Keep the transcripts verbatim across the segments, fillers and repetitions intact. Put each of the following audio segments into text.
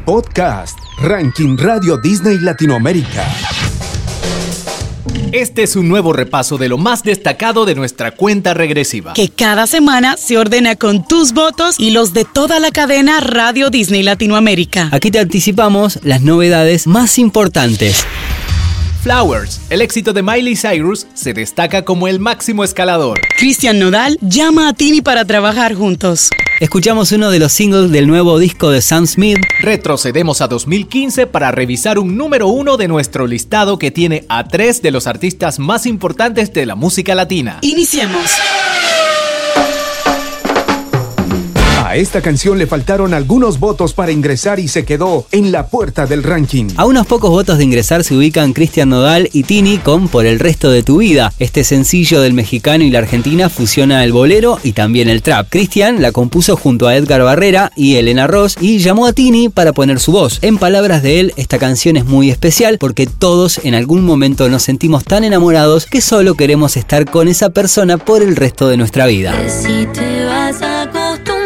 Podcast, Ranking Radio Disney Latinoamérica. Este es un nuevo repaso de lo más destacado de nuestra cuenta regresiva, que cada semana se ordena con tus votos y los de toda la cadena Radio Disney Latinoamérica. Aquí te anticipamos las novedades más importantes. Flowers, el éxito de Miley Cyrus, se destaca como el máximo escalador. Christian Nodal llama a Tini para trabajar juntos. Escuchamos uno de los singles del nuevo disco de Sam Smith. Retrocedemos a dos mil quince para revisar un número uno de nuestro listado que tiene a tres de los artistas más importantes de la música latina. Iniciemos. A esta canción le faltaron algunos votos para ingresar y se quedó en la puerta del ranking. A unos pocos votos de ingresar se ubican Christian Nodal y Tini con Por el resto de tu vida. Este sencillo del mexicano y la argentina fusiona el bolero y también el trap. Christian la compuso junto a Edgar Barrera y Elena Ross y llamó a Tini para poner su voz. En palabras de él, esta canción es muy especial porque todos en algún momento nos sentimos tan enamorados que solo queremos estar con esa persona por el resto de nuestra vida. Si te vas a acostumbrar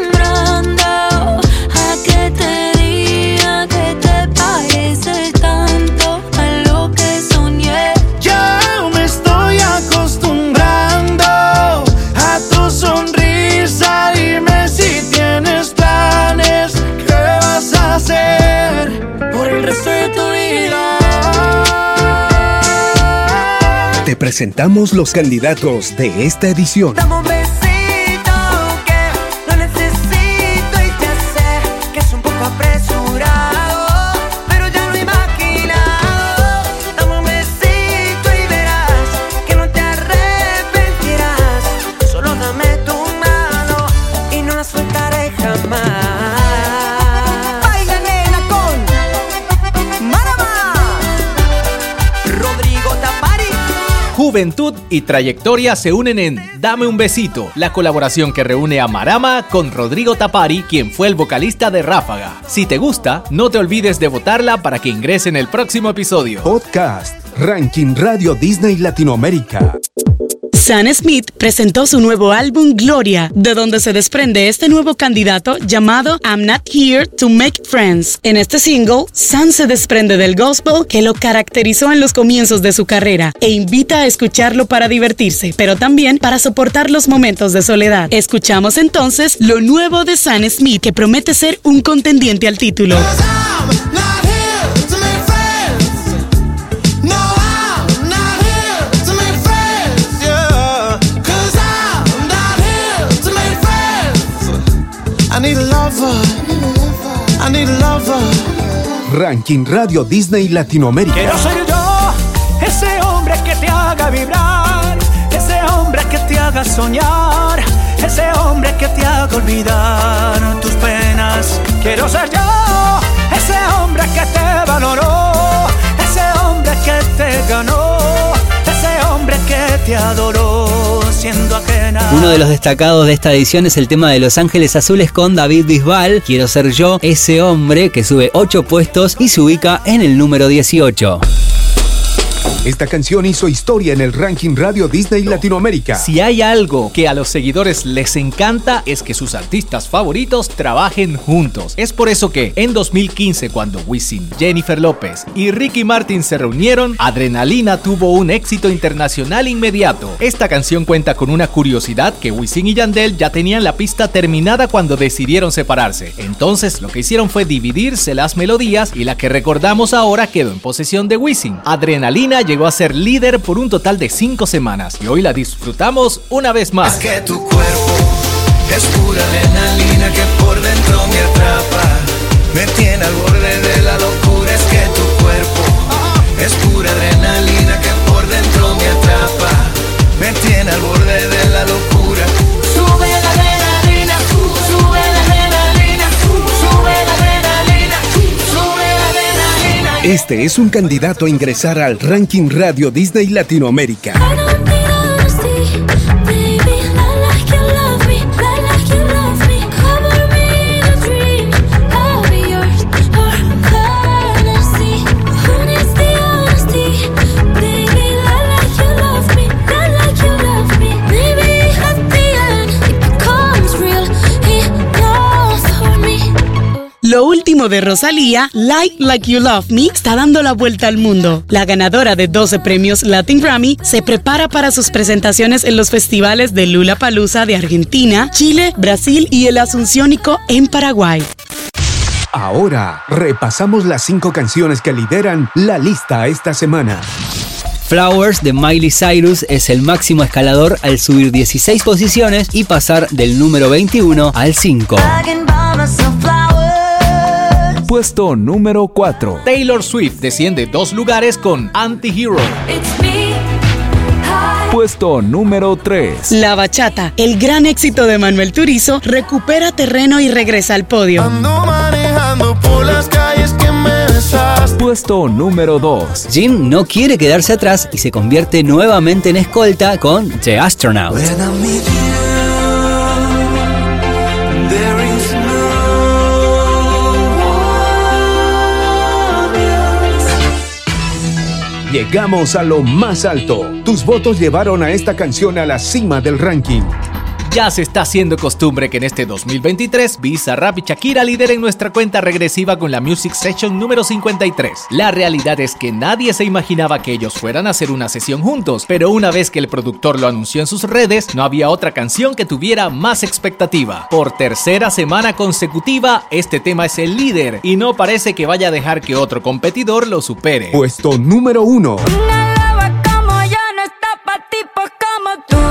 Te presentamos los candidatos de esta edición. Dame un besito que lo necesito y ya sé que es un poco apresurado, pero ya lo he imaginado. Dame un besito y verás que no te arrepentirás. Solo dame tu mano y no la soltaré jamás. Baila nena con Marama, Rodrigo Tapari. Juventud y trayectoria se unen en Dame un besito, la colaboración que reúne a Marama con Rodrigo Tapari, quien fue el vocalista de Ráfaga. Si te gusta, no te olvides de votarla para que ingrese en el próximo episodio. Podcast, Ranking Radio Disney Latinoamérica. Sam Smith presentó su nuevo álbum Gloria, de donde se desprende este nuevo candidato llamado I'm Not Here to Make Friends. En este single, Sam se desprende del gospel que lo caracterizó en los comienzos de su carrera e invita a escucharlo para divertirse, pero también para soportar los momentos de soledad. Escuchamos entonces lo nuevo de Sam Smith, que promete ser un contendiente al título. I need a lover, I need a lover. Ranking Radio Disney Latinoamérica. Quiero ser yo, ese hombre que te haga vibrar, ese hombre que te haga soñar, ese hombre que te haga olvidar tus penas. Quiero ser yo, ese hombre que te valoró, ese hombre que te ganó, ese hombre que te adoró siendo ajena. Uno de los destacados de esta edición es el tema de Los Ángeles Azules con David Bisbal, Quiero ser yo, ese hombre, que sube ocho puestos y se ubica en el número dieciocho. Esta canción hizo historia en el Ranking Radio Disney Latinoamérica. Si hay algo que a los seguidores les encanta es que sus artistas favoritos trabajen juntos. Es por eso que en dos mil quince, cuando Wisin, Jennifer López y Ricky Martin se reunieron, Adrenalina tuvo un éxito internacional inmediato. Esta canción cuenta con una curiosidad, que Wisin y Yandel ya tenían la pista terminada cuando decidieron separarse. Entonces lo que hicieron fue dividirse las melodías y la que recordamos ahora quedó en posesión de Wisin. Adrenalina llegó a ser líder por un total de cinco semanas y hoy la disfrutamos una vez más. Es que tu cuerpo es pura adrenalina que por dentro me atrapa, me tiene al borde de la locura. Es que tu cuerpo es pura adrenalina que por dentro me atrapa, me tiene al borde de la locura. Sube la adrenalina, sube la adrenalina, sube la adrenalina, sube la adrenalina. Este es un candidato a ingresar al Ranking Radio Disney Latinoamérica. Lo último de Rosalía, Like Like You Love Me, está dando la vuelta al mundo. La ganadora de doce premios Latin Grammy se prepara para sus presentaciones en los festivales de Lollapalooza de Argentina, Chile, Brasil y el Asunciónico en Paraguay. Ahora, repasamos las cinco canciones que lideran la lista esta semana. Flowers de Miley Cyrus es el máximo escalador al subir dieciséis posiciones y pasar del número veintiuno al cinco. Puesto número cuatro. Taylor Swift desciende dos lugares con Anti-Hero. Puesto número tres. La bachata, el gran éxito de Manuel Turizo, recupera terreno y regresa al podio. Ando manejando por las calles que me besaste. Puesto número dos. Jin no quiere quedarse atrás y se convierte nuevamente en escolta con The Astronaut. When I'm with you, there is Llegamos a lo más alto. Tus votos llevaron a esta canción a la cima del ranking. Ya se está haciendo costumbre que en este dos mil veintitrés Bizarrap y Shakira lideren nuestra cuenta regresiva con la Music Session número cincuenta y tres. La realidad es que nadie se imaginaba que ellos fueran a hacer una sesión juntos, pero una vez que el productor lo anunció en sus redes, no había otra canción que tuviera más expectativa. Por tercera semana consecutiva, este tema es el líder y no parece que vaya a dejar que otro competidor lo supere. Puesto número uno. Una loba como yo no está pa' tipos como tú.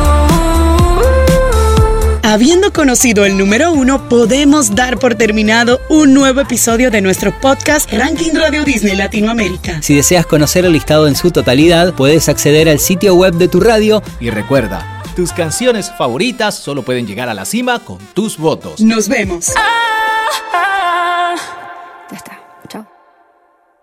Habiendo conocido el número uno, podemos dar por terminado un nuevo episodio de nuestro podcast Ranking Radio Disney Latinoamérica. Si deseas conocer el listado en su totalidad, puedes acceder al sitio web de tu radio. Y recuerda, tus canciones favoritas solo pueden llegar a la cima con tus votos. Nos vemos. Ah, ah, ah. Ya está. Chao.